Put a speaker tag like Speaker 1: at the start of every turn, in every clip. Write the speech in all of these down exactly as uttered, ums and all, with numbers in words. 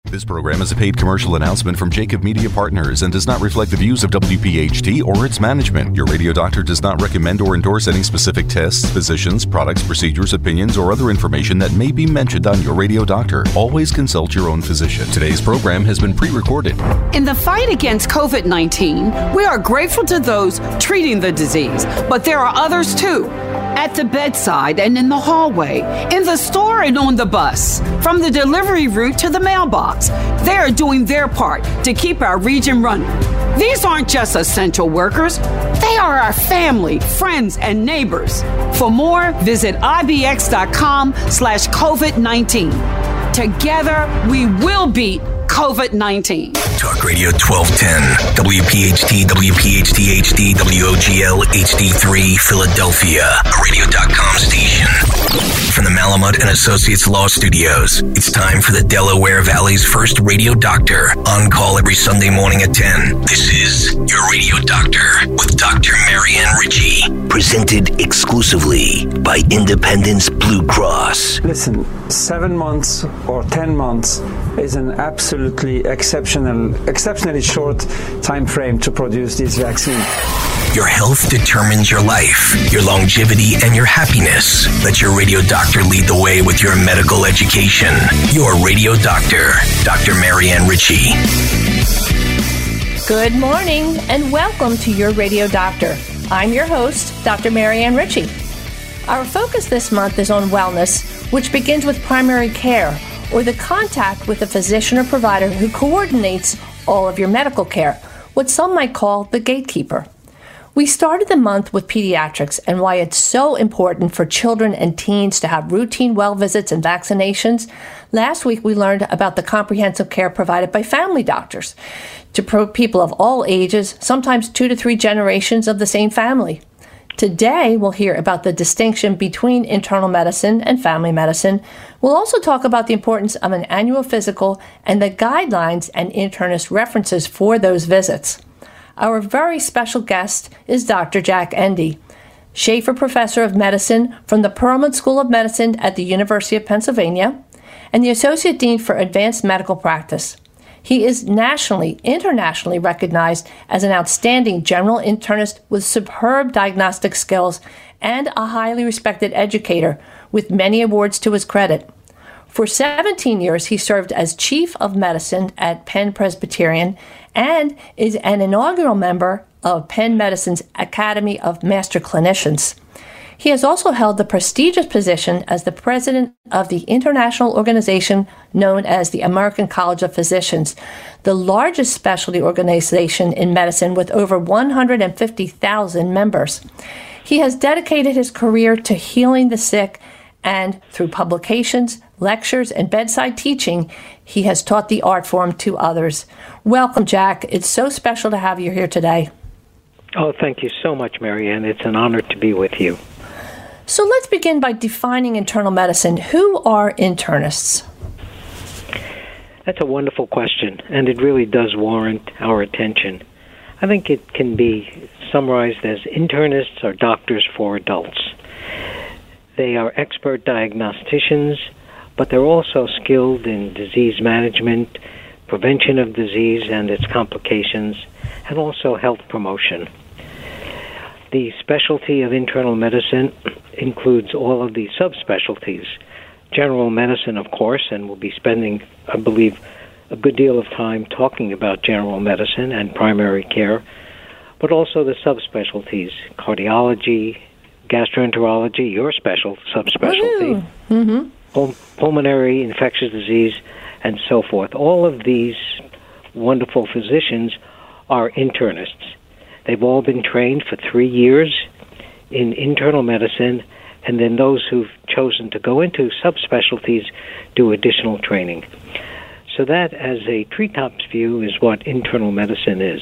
Speaker 1: This program is a paid commercial announcement from Jacob Media Partners and does not reflect the views of W P H T or its management. Your radio doctor does not recommend or endorse any specific tests, physicians, products, procedures, opinions, or other information that may be mentioned on your radio doctor. Always consult your own physician. Today's program has been pre-recorded.
Speaker 2: In the fight against COVID nineteen, we are grateful to those treating the disease, but there are others too. At the bedside and in the hallway, in the store and on the bus, from the delivery route to the mailbox, they are doing their part to keep our region running. These aren't just essential workers. They are our family, friends, and neighbors. For more, visit ibx.com slash COVID-19. Together, we will beat COVID nineteen.
Speaker 3: Talk Radio twelve ten, W P H T, W P H T H D, W O G L H D three, Philadelphia, a radio dot com station. From the Malamut and Associates Law Studios, it's time for the Delaware Valley's first radio doctor, on call every Sunday morning at ten. This is Your Radio Doctor with Doctor Marianne Ritchie, presented exclusively by Independence Blue Cross.
Speaker 4: Listen, seven months or ten months is an absolutely exceptional, exceptionally short time frame to produce this vaccine.
Speaker 3: Your health determines your life, your longevity, and your happiness. Let your radio doctor lead the way with your medical education. Your radio doctor, Doctor Marianne Ritchie.
Speaker 5: Good morning and welcome to Your Radio Doctor. I'm your host, Doctor Marianne Ritchie. Our focus this month is on wellness, which begins with primary care, or the contact with a physician or provider who coordinates all of your medical care, what some might call the gatekeeper. We started the month with pediatrics and why it's so important for children and teens to have routine well visits and vaccinations. Last week, we learned about the comprehensive care provided by family doctors to pro- people of all ages, sometimes two to three generations of the same family. Today, we'll hear about the distinction between internal medicine and family medicine. We'll also talk about the importance of an annual physical and the guidelines and internist references for those visits. Our very special guest is Doctor Jack Endy, Schaefer Professor of Medicine from the Perelman School of Medicine at the University of Pennsylvania, and the Associate Dean for Advanced Medical Practice. He is nationally, internationally recognized as an outstanding general internist with superb diagnostic skills and a highly respected educator with many awards to his credit. For seventeen years, he served as Chief of Medicine at Penn Presbyterian and is an inaugural member of Penn Medicine's Academy of Master Clinicians. He has also held the prestigious position as the president of the international organization known as the American College of Physicians, the largest specialty organization in medicine with over one hundred fifty thousand members. He has dedicated his career to healing the sick, and through publications, lectures, and bedside teaching, he has taught the art form to others. Welcome, Jack. It's so special to have you here today.
Speaker 6: Oh, thank you so much, Marianne. It's an honor to be with you.
Speaker 5: So let's begin by defining internal medicine. Who are internists?
Speaker 6: That's a wonderful question, and it really does warrant our attention. I think it can be summarized as internists are doctors for adults. They are expert diagnosticians, but they're also skilled in disease management, prevention of disease and its complications, and also health promotion. The specialty of internal medicine includes all of the subspecialties. General medicine, of course, and we'll be spending, I believe, a good deal of time talking about general medicine and primary care, but also the subspecialties, cardiology, gastroenterology, your special subspecialty, mm-hmm. pul- pulmonary, infectious disease, and so forth. All of these wonderful physicians are internists. They've all been trained for three years in internal medicine, and then those who've chosen to go into subspecialties do additional training. So that, as a treetops view, is what internal medicine is.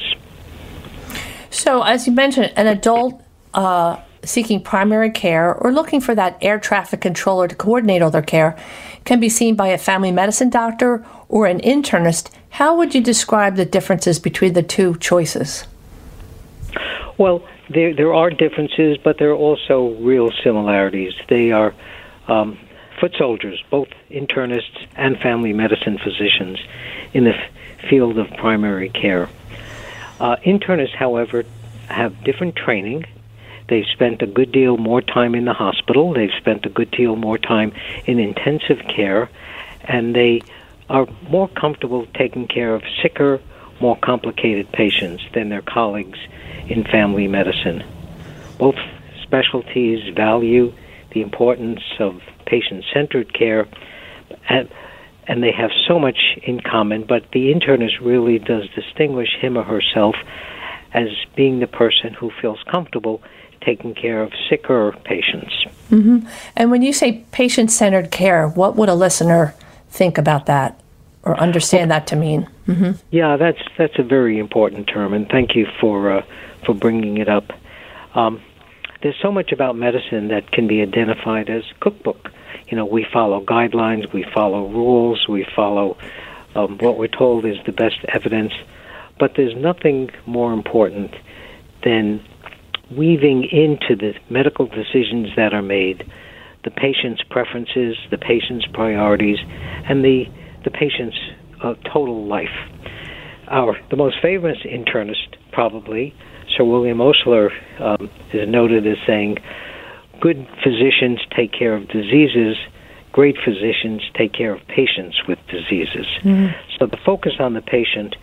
Speaker 5: So, as you mentioned, an adult uh, seeking primary care or looking for that air traffic controller to coordinate all their care can be seen by a family medicine doctor or an internist. How would you describe the differences between the two choices?
Speaker 6: Well, there there are differences, but there are also real similarities. They are um, foot soldiers, both internists and family medicine physicians in the f- field of primary care. Uh, internists, however, have different training. They've spent a good deal more time in the hospital. They've spent a good deal more time in intensive care, and they are more comfortable taking care of sicker, more complicated patients than their colleagues in family medicine. Both specialties value the importance of patient-centered care, and, and they have so much in common, but the internist really does distinguish him or herself as being the person who feels comfortable taking care of sicker patients.
Speaker 5: Mm-hmm. And when you say patient-centered care, what would a listener think about that or understand that to mean? Mm-hmm.
Speaker 6: Yeah, that's that's a very important term, and thank you for uh, for bringing it up. Um, there's so much about medicine that can be identified as cookbook. You know, we follow guidelines, we follow rules, we follow um, what we're told is the best evidence, but there's nothing more important than weaving into the medical decisions that are made the patient's preferences, the patient's priorities, and the the patient's uh, total life. Our the most famous internist, probably, Sir William Osler, um, is noted as saying, "Good physicians take care of diseases, great physicians take care of patients with diseases." Mm-hmm. So the focus on the patient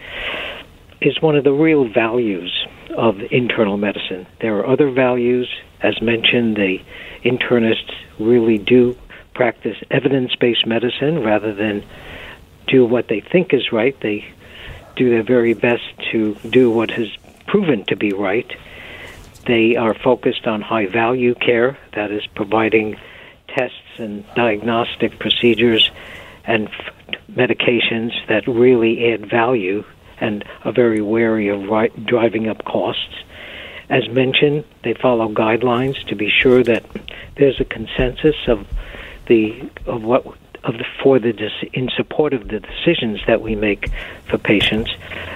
Speaker 6: is one of the real values of internal medicine. There are other values. As mentioned, the internists really do practice evidence-based medicine rather than do what they think is right. They do their very best to do what has proven to be right. They are focused on high-value care, that is providing tests and diagnostic procedures and f- medications that really add value and are very wary of ri- driving up costs. As mentioned, they follow guidelines to be sure that there's a consensus of the of what of the for the in support of the decisions that we make for patients.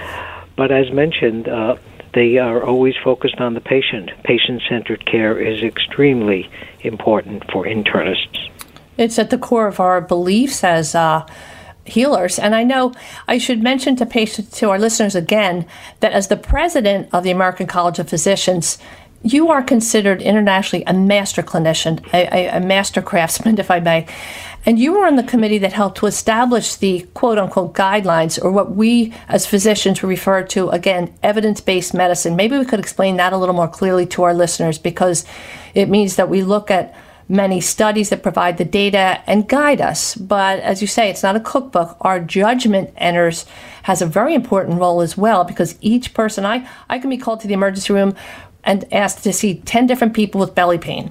Speaker 6: But as mentioned, uh, they are always focused on the patient. Patient-centered care is extremely important for internists.
Speaker 5: It's at the core of our beliefs as uh, healers. And I know I should mention to patients, to our listeners again, that as the president of the American College of Physicians, you are considered internationally a master clinician, a, a, a master craftsman, if I may. And you were on the committee that helped to establish the quote-unquote guidelines, or what we as physicians refer to, again, evidence-based medicine. Maybe we could explain that a little more clearly to our listeners, because it means that we look at many studies that provide the data and guide us. But as you say, it's not a cookbook. Our judgment enters, has a very important role as well, because each person, I, I can be called to the emergency room and asked to see ten different people with belly pain.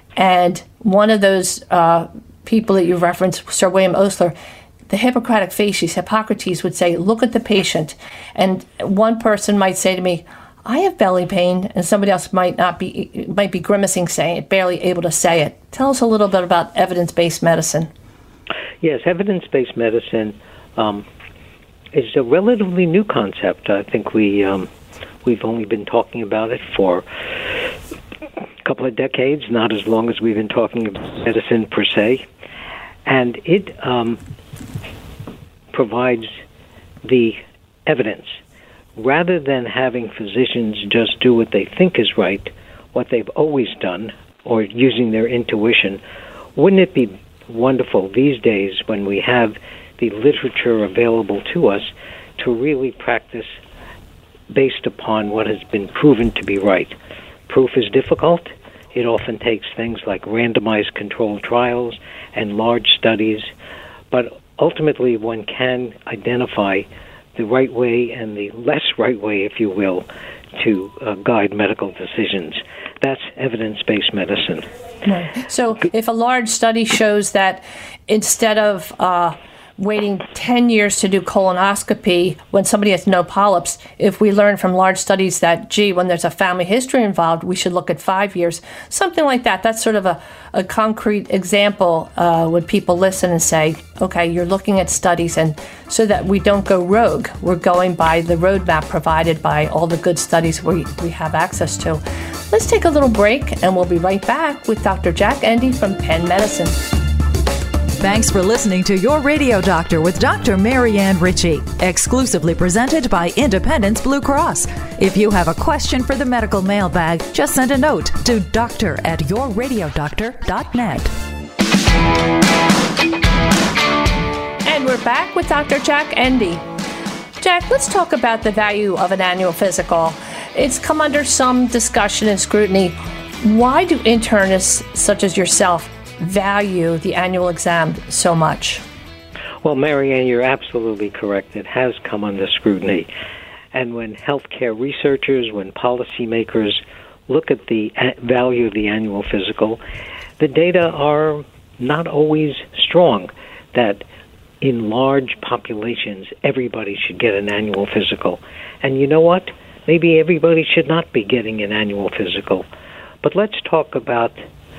Speaker 5: And one of those uh, people that you referenced, Sir William Osler, the Hippocratic facies, Hippocrates would say, look at the patient. And one person might say to me, I have belly pain, and somebody else might not be might be grimacing, saying it, barely able to say it. Tell us a little bit about evidence-based medicine.
Speaker 6: Yes, evidence-based medicine um, is a relatively new concept. I think we um, we've only been talking about it for a couple of decades, not as long as we've been talking about medicine per se, and it um, provides the evidence. Rather than having physicians just do what they think is right, what they've always done, or using their intuition, wouldn't it be wonderful these days when we have the literature available to us to really practice based upon what has been proven to be right? Proof is difficult. It often takes things like randomized controlled trials and large studies, but ultimately one can identify the right way and the less right way, if you will, to uh, guide medical decisions. That's evidence-based medicine.
Speaker 5: Right. So if a large study shows that instead of uh, waiting ten years to do colonoscopy when somebody has no polyps, if we learn from large studies that, gee, when there's a family history involved, we should look at five years, something like that. That's sort of a, a concrete example uh, when people listen and say, okay, you're looking at studies, and so that we don't go rogue, we're going by the roadmap provided by all the good studies we, we have access to. Let's take a little break, and we'll be right back with Doctor Jack Endy from Penn Medicine.
Speaker 7: Thanks for listening to Your Radio Doctor with Doctor Marianne Ritchie, exclusively presented by Independence Blue Cross. If you have a question for the medical mailbag, just send a note to doctor at your radio doctor dot net.
Speaker 5: And we're back with Doctor Jack Endy. Jack, let's talk about the value of an annual physical. It's come under some discussion and scrutiny. Why do internists such as yourself value the annual exam so much?
Speaker 6: Well, Marianne, you're absolutely correct. It has come under scrutiny. And when healthcare researchers, when policymakers look at the value of the annual physical, the data are not always strong that in large populations, everybody should get an annual physical. And you know what? Maybe everybody should not be getting an annual physical. But let's talk about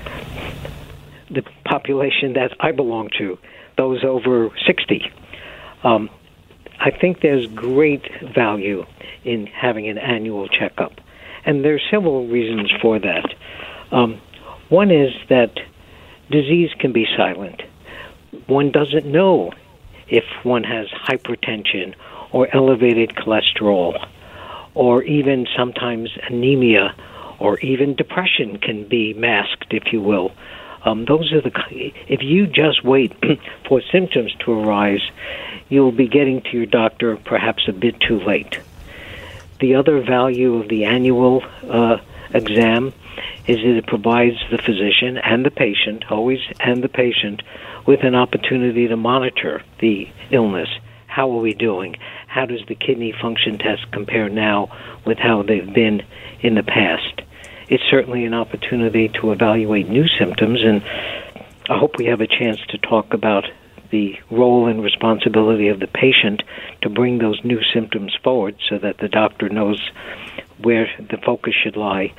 Speaker 6: the population that I belong to, those over sixty. Um, I think there's great value in having an annual checkup. And there's several reasons for that. Um, one is that disease can be silent. One doesn't know if one has hypertension or elevated cholesterol, or even sometimes anemia, or even depression can be masked, if you will. Um, those are the. If you just wait for symptoms to arise, you'll be getting to your doctor perhaps a bit too late. The other value of the annual uh, exam is that it provides the physician and the patient, always and the patient, with an opportunity to monitor the illness. How are we doing? How does the kidney function test compare now with how they've been in the past? It's certainly an opportunity to evaluate new symptoms, and I hope we have a chance to talk about the role and responsibility of the patient to bring those new symptoms forward so that the doctor knows where the focus should lie.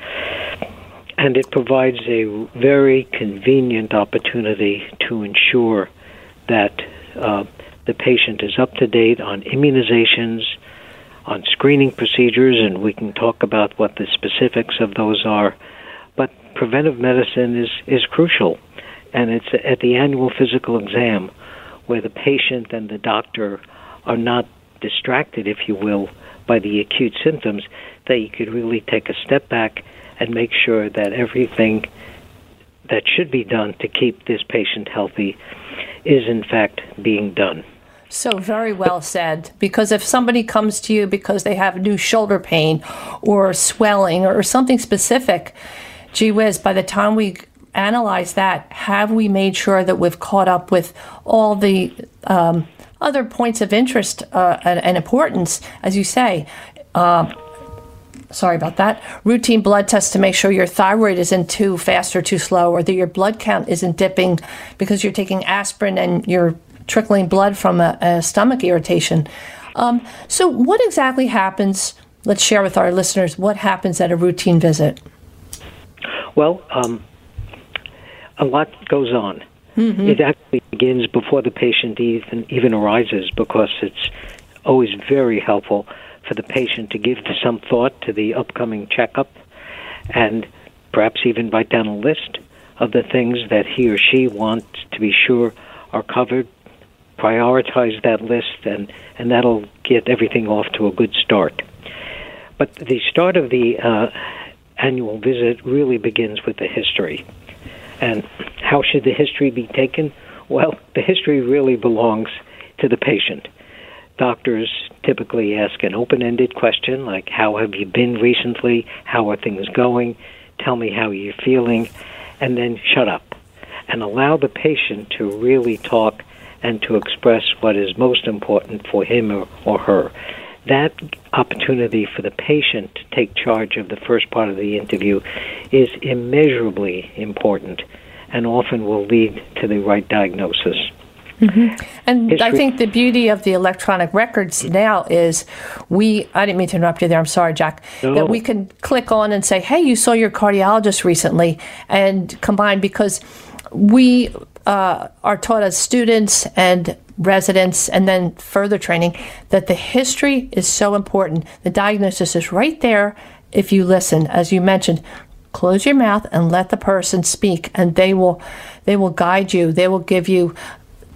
Speaker 6: And it provides a very convenient opportunity to ensure that uh, the patient is up to date on immunizations, on screening procedures, and we can talk about what the specifics of those are. But preventive medicine is, is crucial, and it's at the annual physical exam where the patient and the doctor are not distracted, if you will, by the acute symptoms, that you could really take a step back and make sure that everything that should be done to keep this patient healthy is in fact being done.
Speaker 5: So very well said, because if somebody comes to you because they have new shoulder pain or swelling or something specific, gee whiz, by the time we analyze that, have we made sure that we've caught up with all the um, other points of interest uh, and, and importance, as you say, uh, sorry about that, routine blood tests to make sure your thyroid isn't too fast or too slow, or that your blood count isn't dipping because you're taking aspirin and you're trickling blood from a, a stomach irritation. Um, so what exactly happens, let's share with our listeners, what happens at a routine visit?
Speaker 6: Well, um, a lot goes on. Mm-hmm. It actually begins before the patient even, even arises, because it's always very helpful for the patient to give some thought to the upcoming checkup and perhaps even write down a list of the things that he or she wants to be sure are covered. Prioritize that list, and, and that'll get everything off to a good start. But the start of the uh, annual visit really begins with the history. And how should the history be taken? Well, the history really belongs to the patient. Doctors typically ask an open-ended question like, how have you been recently? How are things going? Tell me how you're feeling. And then shut up and allow the patient to really talk and to express what is most important for him or, or her. That opportunity for the patient to take charge of the first part of the interview is immeasurably important and often will lead to the right diagnosis.
Speaker 5: Mm-hmm. And History. I think the beauty of the electronic records now is we, I didn't mean to interrupt you there, I'm sorry, Jack, no. that we can click on and say, hey, you saw your cardiologist recently, and combine, because we uh, are taught as students and residents and then further training that the history is so important. The diagnosis is right there if you listen. As you mentioned, close your mouth and let the person speak, and they will they will guide you. They will give you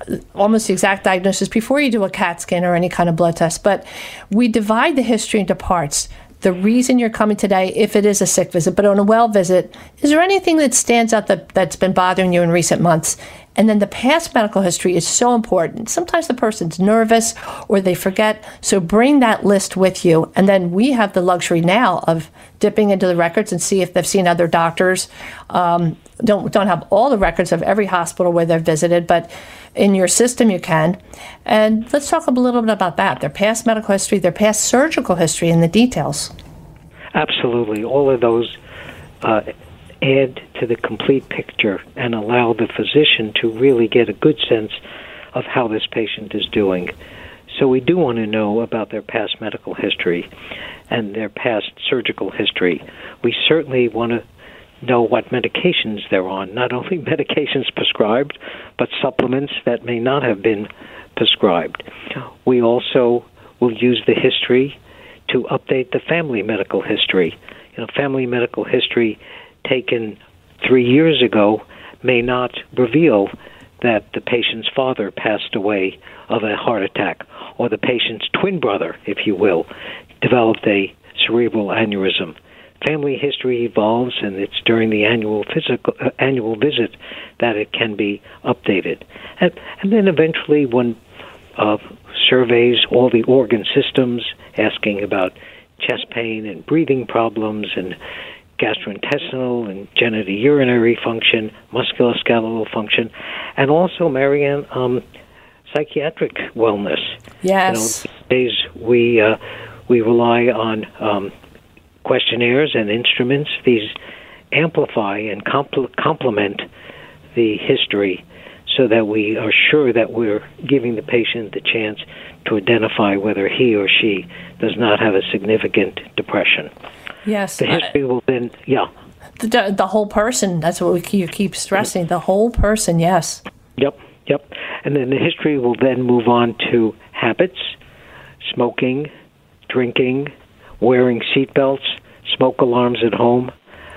Speaker 5: almost the exact diagnosis before you do a CAT scan or any kind of blood test. But we divide the history into parts. The reason you're coming today, if it is a sick visit, but on a well visit, is there anything that stands out that, that's been bothering you in recent months? And then the past medical history is so important. Sometimes the person's nervous or they forget, so bring that list with you. And then we have the luxury now of dipping into the records and see if they've seen other doctors. Um, don't don't have all the records of every hospital where they've visited, but in your system you can. And let's talk a little bit about that, their past medical history, their past surgical history, and the details.
Speaker 6: Absolutely. All of those uh, add to the complete picture and allow the physician to really get a good sense of how this patient is doing. So we do want to know about their past medical history and their past surgical history. We certainly want to know what medications they're on, not only medications prescribed, but supplements that may not have been prescribed. We also will use the history to update the family medical history. You know, family medical history taken three years ago may not reveal that the patient's father passed away of a heart attack, or the patient's twin brother, if you will, developed a cerebral aneurysm. Family history evolves, and it's during the annual physical uh, annual visit that it can be updated. And, and then eventually one uh, surveys all the organ systems, asking about chest pain and breathing problems and gastrointestinal and genitourinary function, musculoskeletal function, and also, Marianne, um, psychiatric wellness.
Speaker 5: Yes.
Speaker 6: You know, these days we uh, we rely on um, questionnaires and instruments. These amplify and compl- complement the history so that we are sure that we're giving the patient the chance to identify whether he or she does not have a significant depression.
Speaker 5: Yes.
Speaker 6: The history will then, yeah.
Speaker 5: The, the whole person, that's what we keep, you keep stressing, the whole person, yes.
Speaker 6: Yep, yep. And then the history will then move on to habits, smoking, drinking, wearing seatbelts, smoke alarms at home,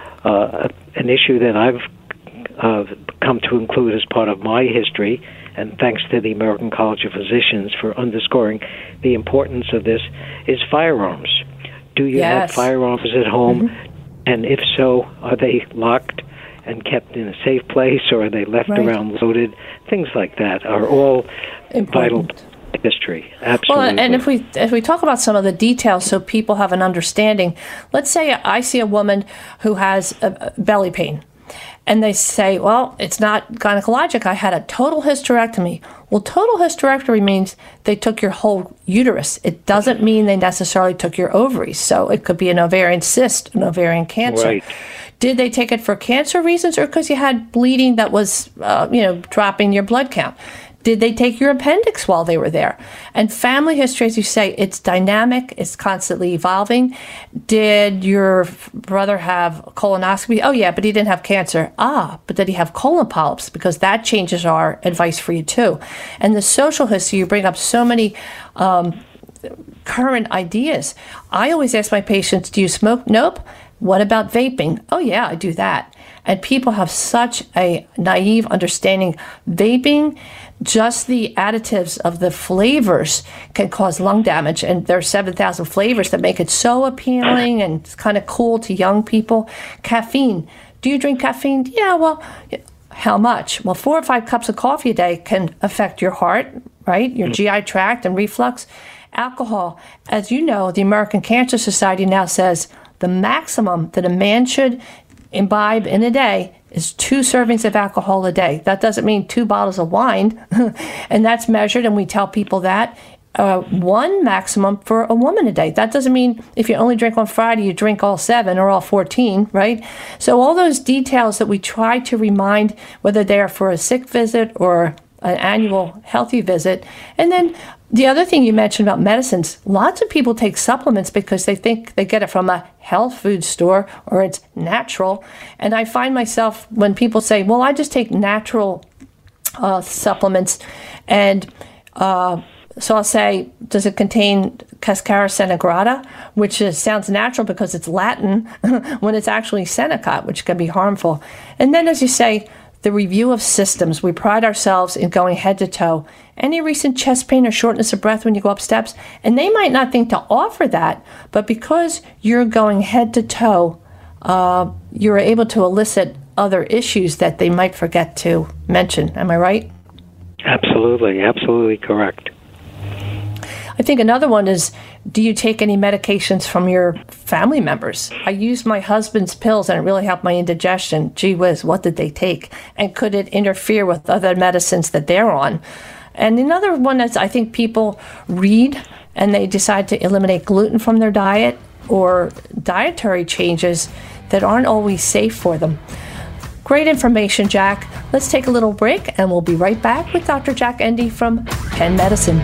Speaker 6: uh, an issue that I've uh, come to include as part of my history, and thanks to the American College of Physicians for underscoring the importance of this, is firearms. Do you
Speaker 5: yes.
Speaker 6: have firearms at home?
Speaker 5: Mm-hmm.
Speaker 6: And if so, are they locked and kept in a safe place, or are they left right. around loaded? Things like that are all important. Vital to history. Absolutely.
Speaker 5: Well, and if we if we talk about some of the details so people have an understanding, let's say I see a woman who has a belly pain, and they say, well, it's not gynecologic. I had a total hysterectomy. Well, total hysterectomy means they took your whole uterus. It doesn't mean they necessarily took your ovaries. So it could be an ovarian cyst, an ovarian cancer.
Speaker 6: Right.
Speaker 5: Did they take it for cancer reasons or because you had bleeding that was, uh, you know, dropping your blood count? Did they take your appendix while they were there? And family history, as you say, it's dynamic. It's constantly evolving. Did your brother have colonoscopy? Oh, yeah, but he didn't have cancer. Ah, but did he have colon polyps? Because that changes our advice for you, too. And the social history, you bring up so many um, current ideas. I always ask my patients, do you smoke? Nope. What about vaping? Oh, yeah, I do that. And people have such a naive understanding. Vaping, just the additives of the flavors can cause lung damage. And there are seven thousand flavors that make it so appealing and it's kind of cool to young people. Caffeine. Do you drink caffeine? Yeah, well, how much? Well, four or five cups of coffee a day can affect your heart, right? Your G I tract and reflux. Alcohol. As you know, the American Cancer Society now says the maximum that a man should imbibe in a day is two servings of alcohol a day. That doesn't mean two bottles of wine, and that's measured, and we tell people that. Uh, one maximum for a woman a day. That doesn't mean if you only drink on Friday, you drink all seven or all fourteen, right? So all those details that we try to remind, whether they're for a sick visit or an annual healthy visit. And then the other thing you mentioned about medicines, lots of people take supplements because they think they get it from a health food store or it's natural. And I find myself when people say, well, I just take natural uh, supplements. And uh, so I'll say, does it contain Cascara senegrata, which is, sounds natural because it's Latin, when it's actually Senecot, which can be harmful. And then, as you say, the review of systems. We pride ourselves in going head to toe. Any recent chest pain or shortness of breath when you go up steps? And they might not think to offer that, but because you're going head to toe, uh, you're able to elicit other issues that they might forget to mention. Am I right?
Speaker 6: Absolutely, absolutely correct.
Speaker 5: I think another one is, do you take any medications from your family members? I used my husband's pills and it really helped my indigestion. Gee whiz, what did they take? And could it interfere with other medicines that they're on? And another one is, I think people read and they decide to eliminate gluten from their diet or dietary changes that aren't always safe for them. Great information, Jack. Let's take a little break and we'll be right back with Doctor Jack Endy from Penn Medicine.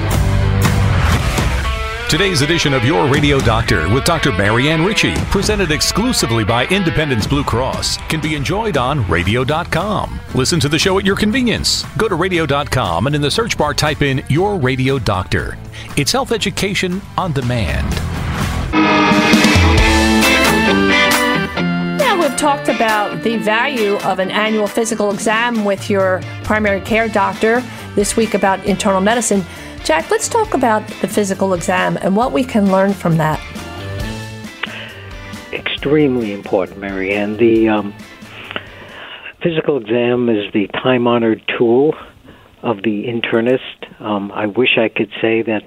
Speaker 1: Today's edition of Your Radio Doctor with Doctor Marianne Ritchie, presented exclusively by Independence Blue Cross, can be enjoyed on radio dot com. Listen to the show at your convenience. Go to radio dot com and in the search bar type in Your Radio Doctor. It's health education on demand.
Speaker 5: Now we've talked about the value of an annual physical exam with your primary care doctor. This week about internal medicine. Jack, let's talk about the physical exam and what we can learn from that.
Speaker 6: Extremely important, Marianne. The um, physical exam is the time-honored tool of the internist. Um, I wish I could say that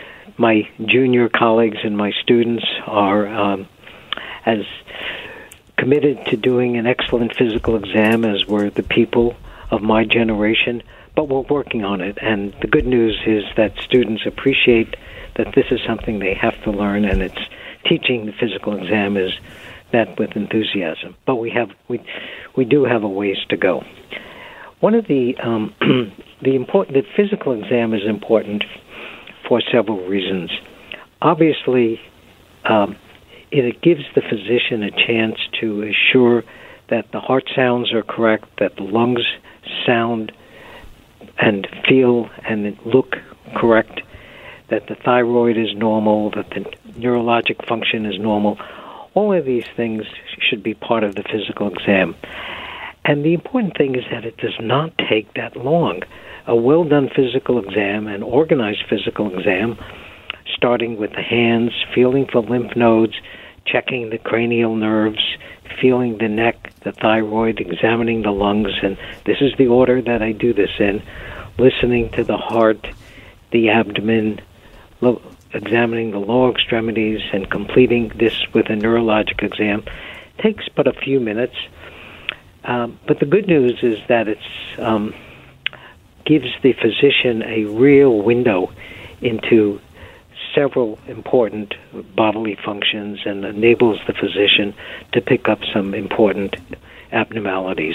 Speaker 6: my junior colleagues and my students are um, as committed to doing an excellent physical exam as were the people of my generation. But we're working on it, and the good news is that students appreciate that this is something they have to learn, and it's teaching the physical exam is met with enthusiasm. But we have we we do have a ways to go. One of the um, the important the physical exam is important for several reasons. Obviously, um, it, it gives the physician a chance to assure that the heart sounds are correct, that the lungs sound and feel and look correct, that the thyroid is normal, that the neurologic function is normal. All of these things should be part of the physical exam. And the important thing is that it does not take that long. A well-done physical exam, an organized physical exam, starting with the hands, feeling for lymph nodes, checking the cranial nerves, feeling the neck, the thyroid, examining the lungs, and this is the order that I do this in, listening to the heart, the abdomen, lo- examining the lower extremities, and completing this with a neurologic exam. It takes but a few minutes, um, but the good news is that it um, gives the physician a real window into several important bodily functions and enables the physician to pick up some important abnormalities.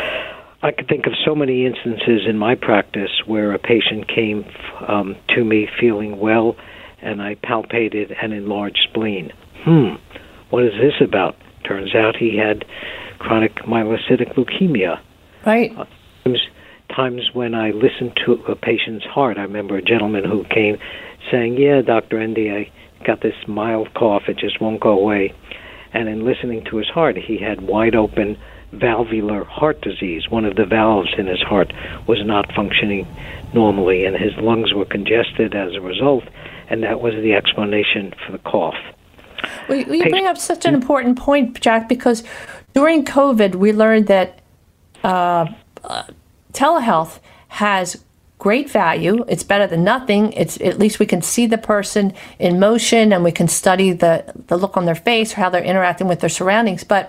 Speaker 6: I could think of so many instances in my practice where a patient came um, to me feeling well, and I palpated an enlarged spleen. Hmm, what is this about? Turns out he had chronic myelocytic leukemia.
Speaker 5: Right.
Speaker 6: Uh, times, times when I listened to a patient's heart, I remember a gentleman who came saying, yeah, Doctor Endy, I got this mild cough, it just won't go away. And in listening to his heart, he had wide open valvular heart disease. One of the valves in his heart was not functioning normally, and his lungs were congested as a result, and that was the explanation for the cough.
Speaker 5: Well, you bring up such an important point, Jack, because during COVID, we learned that uh, uh, telehealth has great value. It's better than nothing. It's at least we can see the person in motion, and we can study the, the look on their face or how they're interacting with their surroundings. But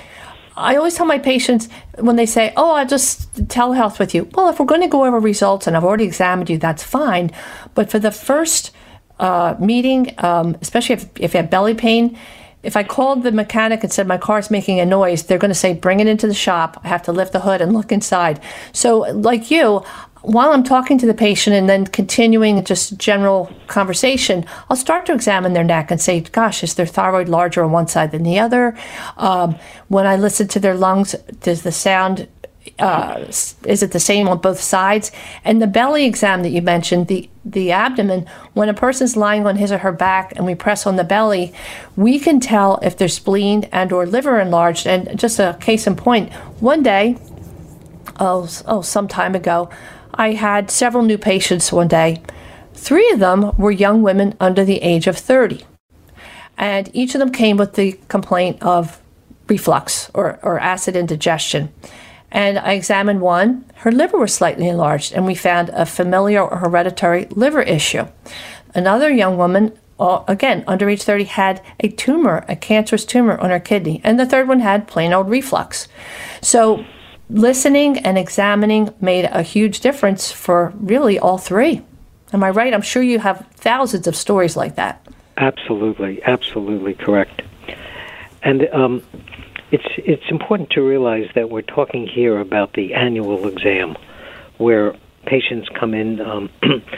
Speaker 5: I always tell my patients when they say, oh, I'll just telehealth with you. Well, if we're going to go over results and I've already examined you, that's fine. But for the first uh, meeting, um, especially if, if you have belly pain, if I called the mechanic and said my car's making a noise, they're going to say, bring it into the shop. I have to lift the hood and look inside. So like you, while I'm talking to the patient and then continuing just general conversation, I'll start to examine their neck and say, gosh, is their thyroid larger on one side than the other? Um, when I listen to their lungs, does the sound, uh, is it the same on both sides? And the belly exam that you mentioned, the, the abdomen, when a person's lying on his or her back and we press on the belly, we can tell if their spleen and or liver enlarged. And just a case in point, one day, oh, oh, some time ago, I had several new patients one day. Three of them were young women under the age of thirty. And each of them came with the complaint of reflux or, or acid indigestion. And I examined one. Her liver was slightly enlarged, and we found a familial or hereditary liver issue. Another young woman, again, under age thirty, had a tumor, a cancerous tumor on her kidney. And the third one had plain old reflux. So listening and examining made a huge difference for really all three. Am I right? I'm sure you have thousands of stories like that.
Speaker 6: Absolutely, absolutely correct. And um, it's it's important to realize that we're talking here about the annual exam, where patients come in, um,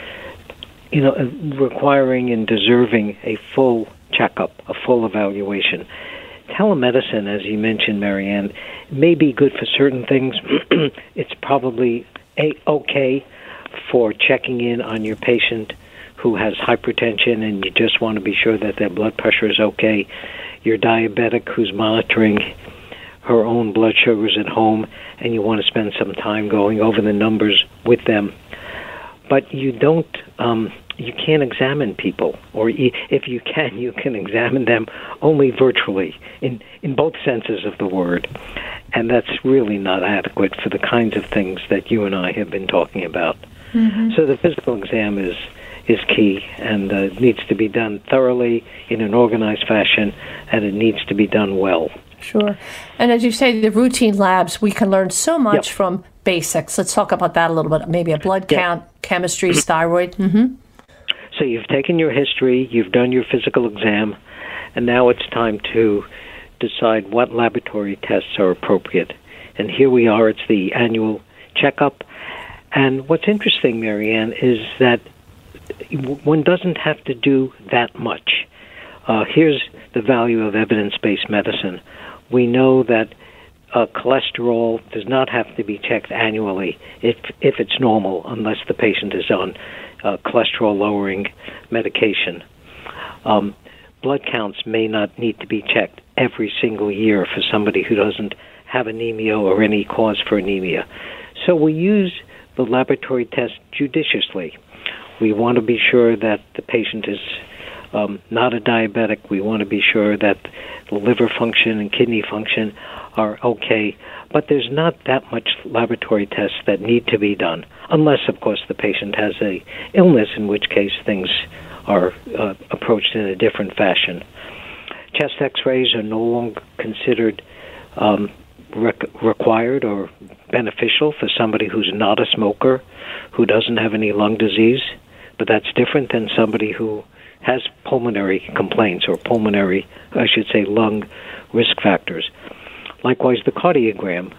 Speaker 6: you know, requiring and deserving a full checkup, a full evaluation. Telemedicine, as you mentioned, Marianne, may be good for certain things. It's probably a, okay for checking in on your patient who has hypertension and you just want to be sure that their blood pressure is okay. Your diabetic who's monitoring her own blood sugars at home and you want to spend some time going over the numbers with them. But you don't, um, you can't examine people, or if you can, you can examine them only virtually in, in both senses of the word. And that's really not adequate for the kinds of things that you and I have been talking about. Mm-hmm. So the physical exam is is key, and uh, needs to be done thoroughly in an organized fashion, and it needs to be done well.
Speaker 5: Sure. And as you say, the routine labs, we can learn so much yep. from basics. Let's talk about that a little bit. Maybe a blood yep. count, chemistry, thyroid. Mm-hmm.
Speaker 6: So you've taken your history, you've done your physical exam, and now it's time to decide what laboratory tests are appropriate. And here we are, it's the annual checkup. And what's interesting, Marianne, is that one doesn't have to do that much. Uh, here's the value of evidence-based medicine. We know that uh, cholesterol does not have to be checked annually if if it's normal, unless the patient is on uh, cholesterol-lowering medication. Um, blood counts may not need to be checked every single year for somebody who doesn't have anemia or any cause for anemia. So we use the laboratory test judiciously. We want to be sure that the patient is um, not a diabetic. We want to be sure that the liver function and kidney function are okay. But there's not that much laboratory tests that need to be done, unless, of course, the patient has a illness, in which case things are uh, approached in a different fashion. Chest x-rays are no longer considered um, rec- required or beneficial for somebody who's not a smoker, who doesn't have any lung disease. But that's different than somebody who has pulmonary complaints or pulmonary, I should say, lung risk factors. Likewise, the cardiogram.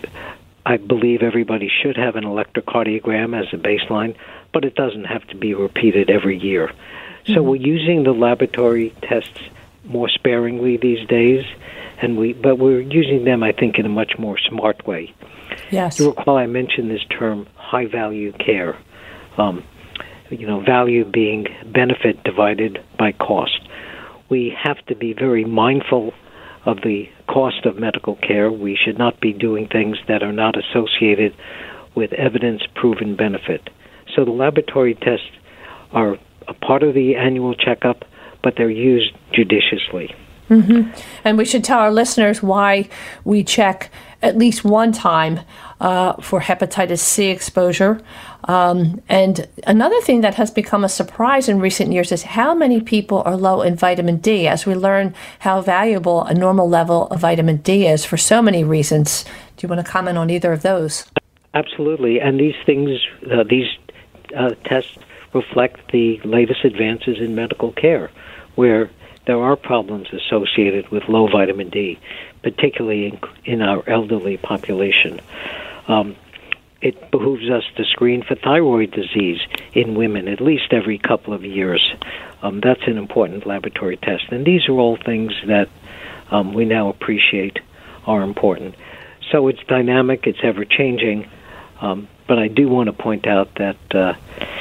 Speaker 6: I believe everybody should have an electrocardiogram as a baseline, but it doesn't have to be repeated every year. Mm-hmm. So we're using the laboratory tests more sparingly these days, and we but we're using them, I think, in a much more smart way.
Speaker 5: Yes.
Speaker 6: You recall I mentioned this term, high-value care. Um, you know, value being benefit divided by cost. We have to be very mindful of the cost of medical care. We should not be doing things that are not associated with evidence-proven benefit. So the laboratory tests are a part of the annual checkup, but they're used judiciously.
Speaker 5: Mm-hmm. And we should tell our listeners why we check at least one time uh, for hepatitis C exposure. Um, and another thing that has become a surprise in recent years is how many people are low in vitamin D, as we learn how valuable a normal level of vitamin D is for so many reasons. Do you want to comment on either of those?
Speaker 6: Absolutely. And these things, uh, these uh, tests reflect the latest advances in medical care, where there are problems associated with low vitamin D, particularly in, in our elderly population. Um, it behooves us to screen for thyroid disease in women at least every couple of years. Um, that's an important laboratory test. And these are all things that um, we now appreciate are important. So it's dynamic, it's ever-changing, um, but I do want to point out that uh,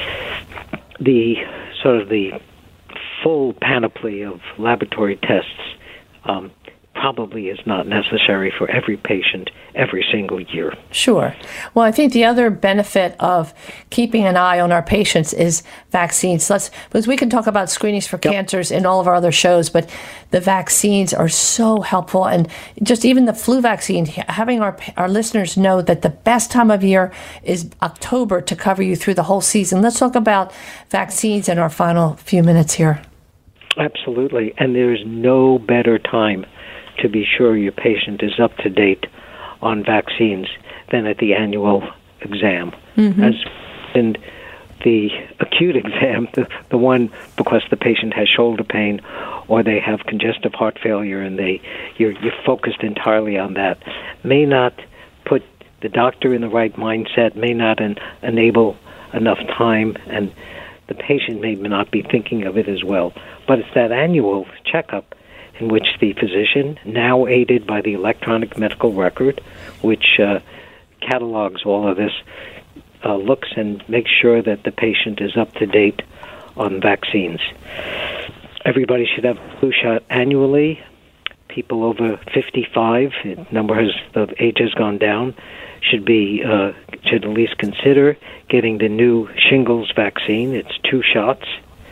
Speaker 6: the sort of the full panoply of laboratory tests um, probably is not necessary for every patient every single year.
Speaker 5: Sure. Well, I think the other benefit of keeping an eye on our patients is vaccines. Let's, because we can talk about screenings for yep. cancers in all of our other shows, but the vaccines are so helpful. And just even the flu vaccine, having our our listeners know that the best time of year is October to cover you through the whole season. Let's talk about vaccines in our final few minutes here.
Speaker 6: Absolutely. And there's no better time to be sure your patient is up to date on vaccines than at the annual exam. Mm-hmm. As in the acute exam, the, the one because the patient has shoulder pain or they have congestive heart failure and they you're, you're focused entirely on that, may not put the doctor in the right mindset, may not en- enable enough time, and the patient may not be thinking of it as well. But it's that annual checkup in which the physician, now aided by the electronic medical record, which uh, catalogs all of this, uh, looks and makes sure that the patient is up to date on vaccines. Everybody should have a flu shot annually. People over fifty-five, the number has, the age has gone down, should be uh, should at least consider getting the new shingles vaccine. It's two shots.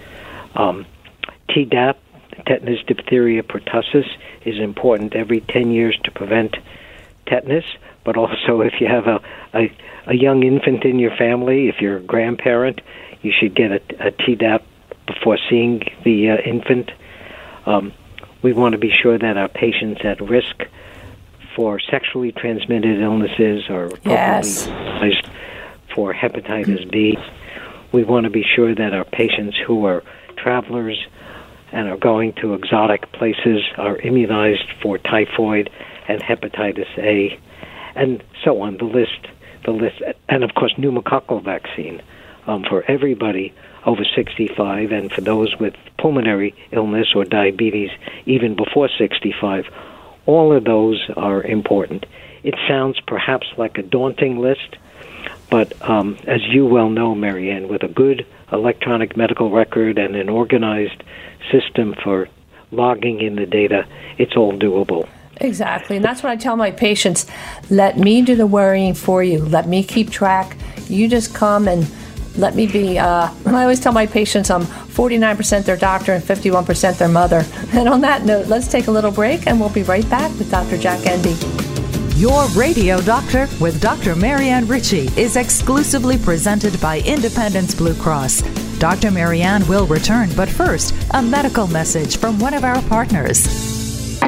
Speaker 6: Um, Tdap, tetanus, diphtheria, pertussis, is important every ten years to prevent tetanus. But also, if you have a, a, a young infant in your family, if you're a grandparent, you should get a, a Tdap before seeing the uh, infant. Um, we want to be sure that our patients at risk for sexually transmitted illnesses are appropriately
Speaker 5: yes.
Speaker 6: immunized for hepatitis B. We want to be sure that our patients who are travelers and are going to exotic places are immunized for typhoid and hepatitis A, and so on. The list, the list, and of course, pneumococcal vaccine um, for everybody over sixty-five, and for those with pulmonary illness or diabetes even before sixty-five. All of those are important. It sounds perhaps like a daunting list, but um, as you well know, Marianne, with a good electronic medical record and an organized system for logging in the data, it's all doable.
Speaker 5: Exactly, and that's what I tell my patients. Let me do the worrying for you. Let me keep track. You just come and let me be, uh, I always tell my patients I'm forty-nine percent their doctor and fifty-one percent their mother. And on that note, let's take a little break and we'll be right back with Doctor Jack Endy.
Speaker 7: Your Radio Doctor with Doctor Marianne Ritchie is exclusively presented by Independence Blue Cross. Doctor Marianne will return, but first, a medical message from one of our partners.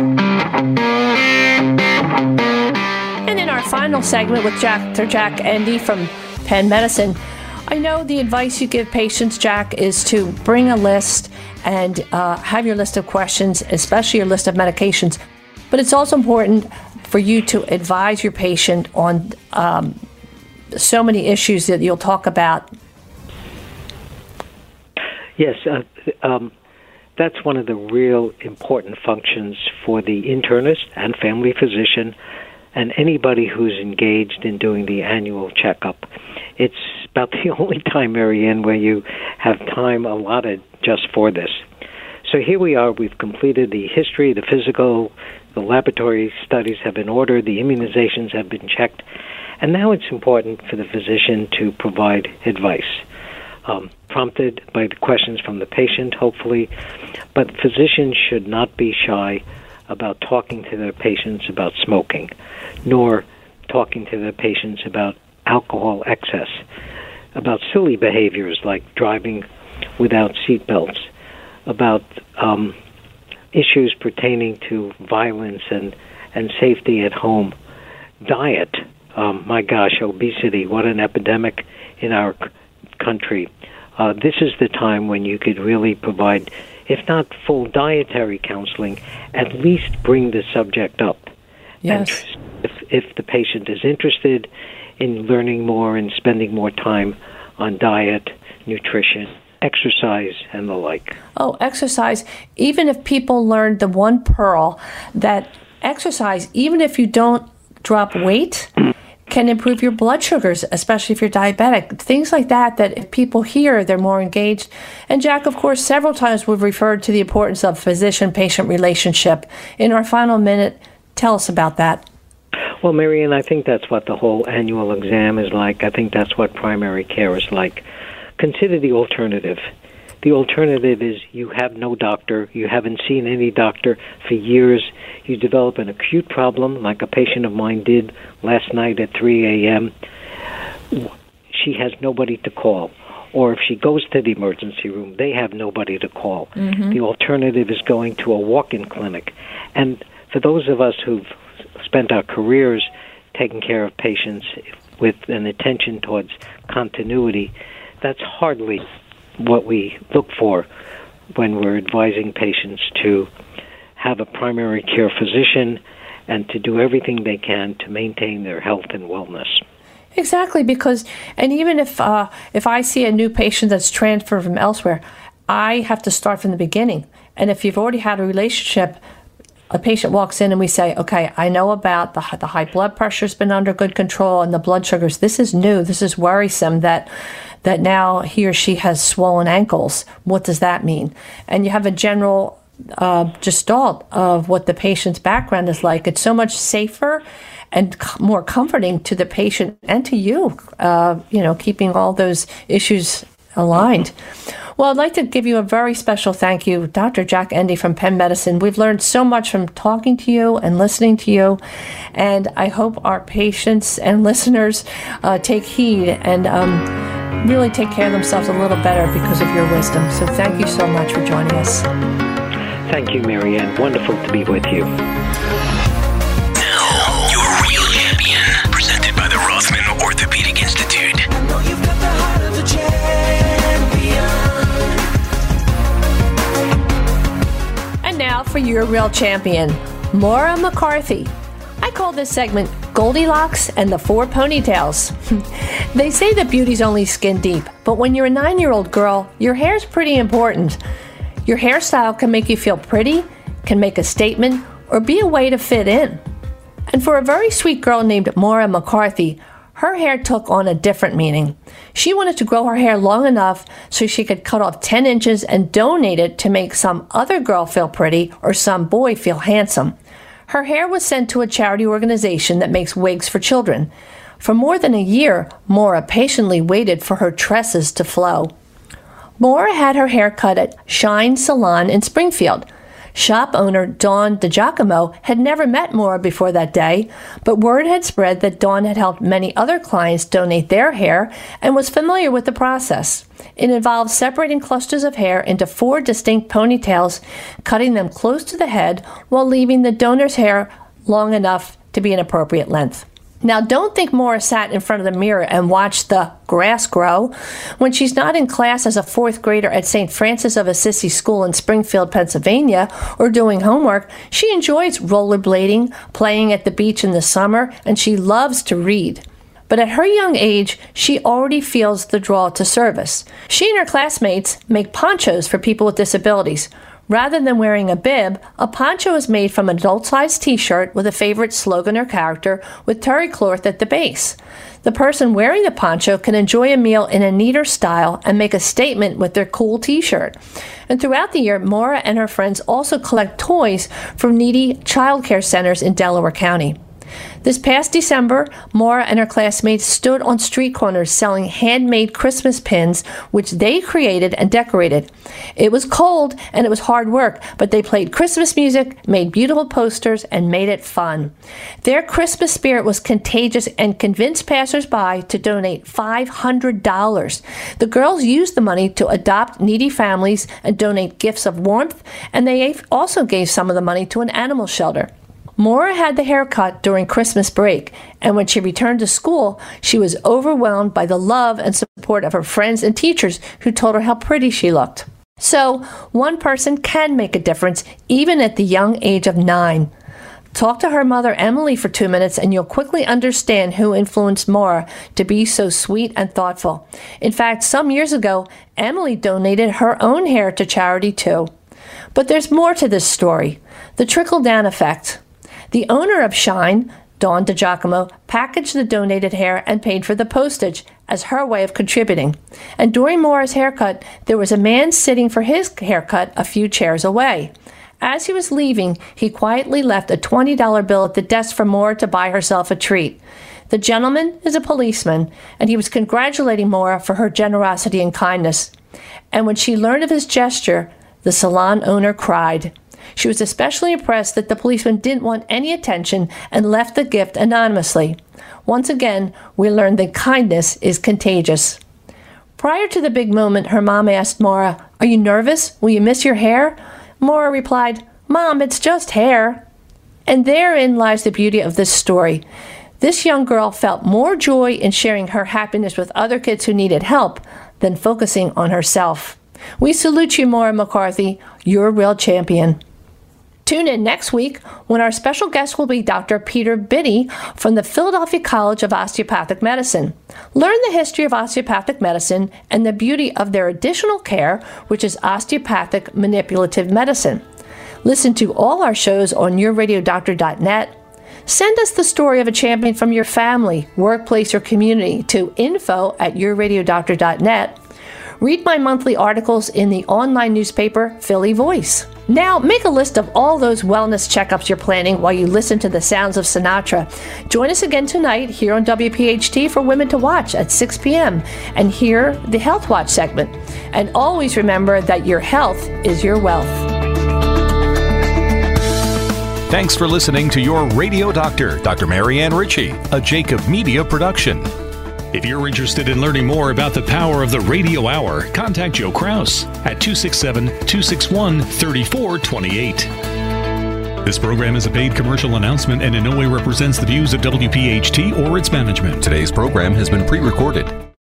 Speaker 5: And in our final segment with Doctor Jack Endy from Penn Medicine, I know the advice you give patients, Jack, is to bring a list and uh, have your list of questions, especially your list of medications. But it's also important for you to advise your patient on um, so many issues that you'll talk about.
Speaker 6: Yes, uh, um, that's one of the real important functions for the internist and family physician and anybody who's engaged in doing the annual checkup. It's about the only time, Marianne, where you have time allotted just for this. So here we are. We've completed the history, the physical, the laboratory studies have been ordered, the immunizations have been checked, and now it's important for the physician to provide advice, um, prompted by the questions from the patient, hopefully. But physicians should not be shy about talking to their patients about smoking, nor talking to their patients about alcohol excess, about silly behaviors like driving without seatbelts, about um, issues pertaining to violence and, and safety at home, diet. Um, my gosh, obesity, what an epidemic in our c- country. Uh, this is the time when you could really provide, if not full dietary counseling, at least bring the subject up.
Speaker 5: Yes.
Speaker 6: And if, if the patient is interested in learning more and spending more time on diet, nutrition, exercise, and the like.
Speaker 5: Oh, exercise. Even if people learned the one pearl that exercise, even if you don't drop weight, can improve your blood sugars, especially if you're diabetic. Things like that, that if people hear, they're more engaged. And Jack, of course, several times we've referred to the importance of physician-patient relationship. In our final minute, tell us about that.
Speaker 6: Well, Marianne, I think that's what the whole annual exam is like. I think that's what primary care is like. Consider the alternative. The alternative is you have no doctor, you haven't seen any doctor for years, you develop an acute problem like a patient of mine did last night at three a.m. She has nobody to call. Or if she goes to the emergency room, they have nobody to call. Mm-hmm. The alternative is going to a walk-in clinic. And for those of us who've spent our careers taking care of patients with an attention towards continuity, that's hardly what we look for when we're advising patients to have a primary care physician and to do everything they can to maintain their health and wellness.
Speaker 5: Exactly, because, and even if uh, if I see a new patient that's transferred from elsewhere, I have to start from the beginning. And if you've already had a relationship, a patient walks in and we say, okay, I know about the, the high blood pressure's been under good control and the blood sugars. This is new. This is worrisome that that now he or she has swollen ankles. What does that mean? And you have a general uh, gestalt of what the patient's background is like. It's so much safer and more comforting to the patient and to you, uh, you know, keeping all those issues aligned. Well, I'd like to give you a very special thank you, Doctor Jack Endy from Penn Medicine. We've learned so much from talking to you and listening to you, and I hope our patients and listeners uh, take heed and um, really take care of themselves a little better because of your wisdom. So thank you so much for joining us.
Speaker 6: Thank you, Marianne. Wonderful to be with you.
Speaker 3: Now, your real champion, presented by the Rothman Orthopedic Institute.
Speaker 8: I know you've got the heart of a champion.
Speaker 5: And now for your real champion, Maura McCarthy. I call this segment Goldilocks and the Four Ponytails. They say that beauty's only skin deep, but when you're a nine-year-old girl, your hair's pretty important. Your hairstyle can make you feel pretty, can make a statement, or be a way to fit in. And for a very sweet girl named Maura McCarthy, her hair took on a different meaning. She wanted to grow her hair long enough so she could cut off ten inches and donate it to make some other girl feel pretty or some boy feel handsome. Her hair was sent to a charity organization that makes wigs for children. For more than a year, Maura patiently waited for her tresses to flow. Maura had her hair cut at Shine Salon in Springfield. Shop owner Dawn DiGiacomo had never met Maura before that day, but word had spread that Dawn had helped many other clients donate their hair and was familiar with the process. It involved separating clusters of hair into four distinct ponytails, cutting them close to the head while leaving the donor's hair long enough to be an appropriate length. Now, don't think Maura sat in front of the mirror and watched the grass grow. When she's not in class as a fourth grader at Saint Francis of Assisi School in Springfield, Pennsylvania, or doing homework, she enjoys rollerblading, playing at the beach in the summer, and she loves to read. But at her young age, she already feels the draw to service. She and her classmates make ponchos for people with disabilities. Rather than wearing a bib, a poncho is made from an adult-sized t-shirt with a favorite slogan or character with terry cloth at the base. The person wearing the poncho can enjoy a meal in a neater style and make a statement with their cool t-shirt. And throughout the year, Maura and her friends also collect toys from needy child care centers in Delaware County. This past December, Maura and her classmates stood on street corners selling handmade Christmas pins, which they created and decorated. It was cold and it was hard work, but they played Christmas music, made beautiful posters, and made it fun. Their Christmas spirit was contagious and convinced passersby to donate five hundred dollars. The girls used the money to adopt needy families and donate gifts of warmth, and they also gave some of the money to an animal shelter. Maura had the haircut during Christmas break, and when she returned to school, she was overwhelmed by the love and support of her friends and teachers who told her how pretty she looked. So, one person can make a difference, even at the young age of nine. Talk to her mother, Emily, for two minutes, and you'll quickly understand who influenced Maura to be so sweet and thoughtful. In fact, some years ago, Emily donated her own hair to charity, too. But there's more to this story. The trickle-down effect. The owner of Shine, Dawn DiGiacomo packaged the donated hair and paid for the postage as her way of contributing. And during Maura's haircut, there was a man sitting for his haircut a few chairs away. As he was leaving, he quietly left a twenty dollar bill at the desk for Maura to buy herself a treat. The gentleman is a policeman, and he was congratulating Maura for her generosity and kindness. And when she learned of his gesture, the salon owner cried. She was especially impressed that the policeman didn't want any attention and left the gift anonymously. Once again, we learned that kindness is contagious. Prior to the big moment, her mom asked Maura, "Are you nervous? Will you miss your hair?" Maura replied, "Mom, it's just hair." And therein lies the beauty of this story. This young girl felt more joy in sharing her happiness with other kids who needed help than focusing on herself. We salute you, Maura McCarthy. You're a real champion. Tune in next week when our special guest will be Doctor Peter Biddy from the Philadelphia College of Osteopathic Medicine. Learn the history of osteopathic medicine and the beauty of their additional care, which is osteopathic manipulative medicine. Listen to all our shows on your radio doctor dot net. Send us the story of a champion from your family, workplace, or community to info at your radio doctor dot net. Read my monthly articles in the online newspaper, Philly Voice. Now, make a list of all those wellness checkups you're planning while you listen to the sounds of Sinatra. Join us again tonight here on W P H T for Women to Watch at six p.m. and hear the Health Watch segment. And always remember that your health is your wealth.
Speaker 1: Thanks for listening to Your Radio Doctor, Doctor Marianne Ritchie, a Jacob Media production.
Speaker 9: If you're interested in learning more about the power of the radio hour, contact Joe Kraus at two six seven, two six one, three four two eight. This program is a paid commercial announcement and in no way represents the views of W P H T or its management.
Speaker 1: Today's program has been pre-recorded.